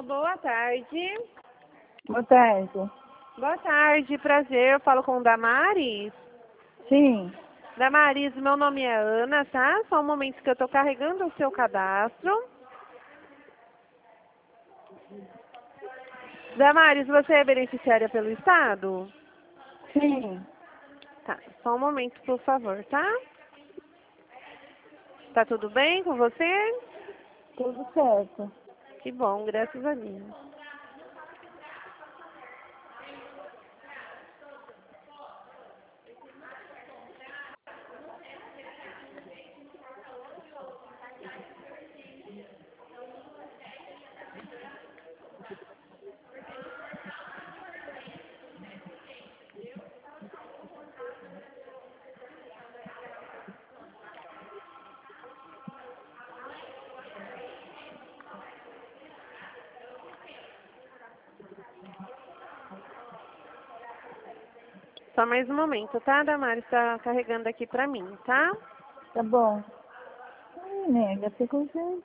Alô, boa tarde. Boa tarde. Boa tarde, prazer. Eu falo com Damares. Sim. Damares, meu nome é Ana, tá? Só um momento que eu tô carregando o seu cadastro. Damares, você é beneficiária pelo Estado? Sim. Tá, só um momento, por favor, tá? Tá tudo bem com você? Tudo certo. Que bom, graças a Deus. Só mais um momento, tá? Damares tá carregando aqui pra mim, tá? Tá bom. Ai, nega, ficou certo.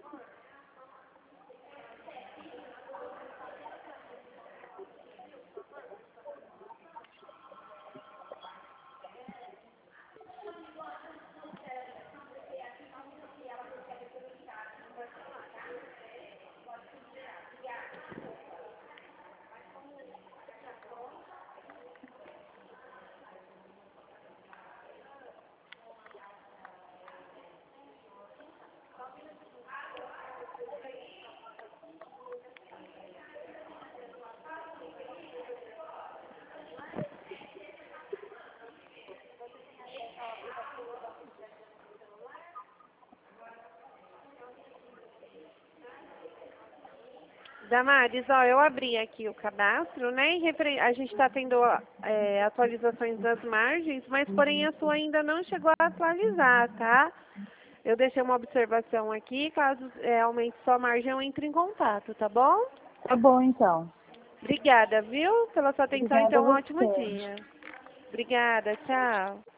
Damares, ó, eu abri aqui o cadastro, né? A gente está tendo atualizações das margens, mas porém a sua ainda não chegou a atualizar, tá? Eu deixei uma observação aqui, caso aumente sua margem, eu entre em contato, tá bom? Tá bom, então. Obrigada, viu? Pela sua atenção e Obrigada tenha a um ótimo você. dia. Obrigada, tchau.